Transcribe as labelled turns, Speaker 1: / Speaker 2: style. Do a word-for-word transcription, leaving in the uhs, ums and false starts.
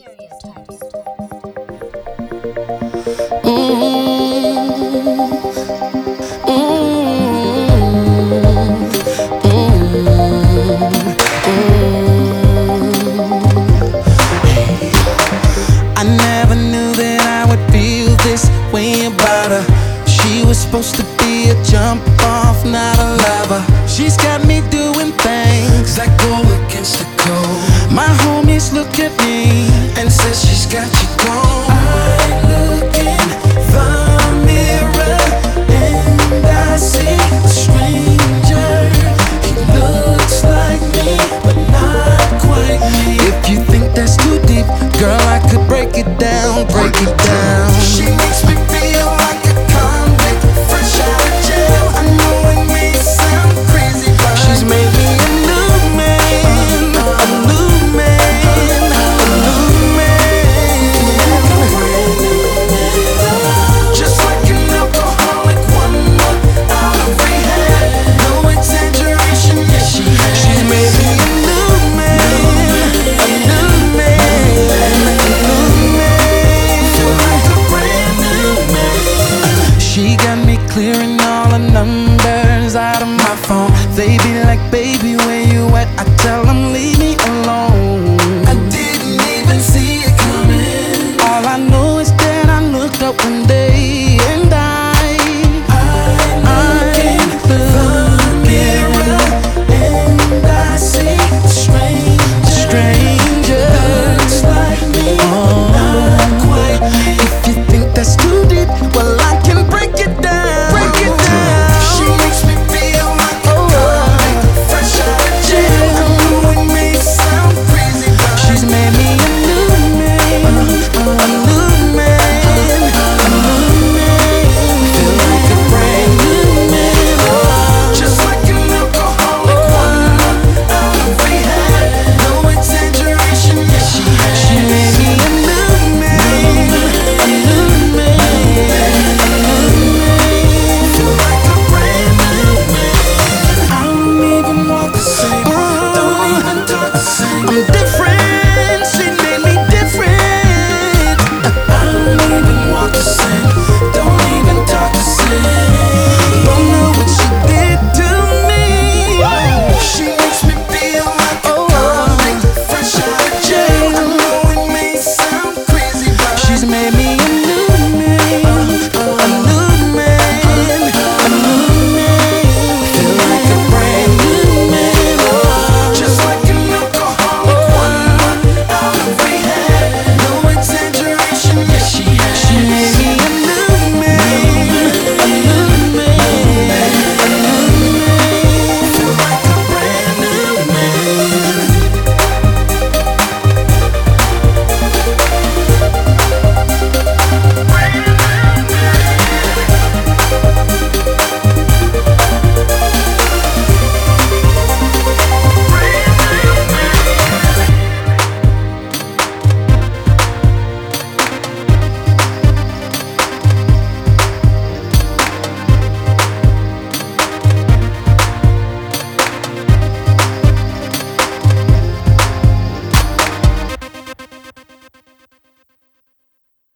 Speaker 1: I never knew that I would feel this way about her. She was supposed to be a jump off, not a lover. She's got me doing things that go against the code. My homies look at me and says she's got you gone. I look in the mirror and I see a stranger. He looks like me, but not quite me. If you think that's too deep, girl, I could break it down, break it down.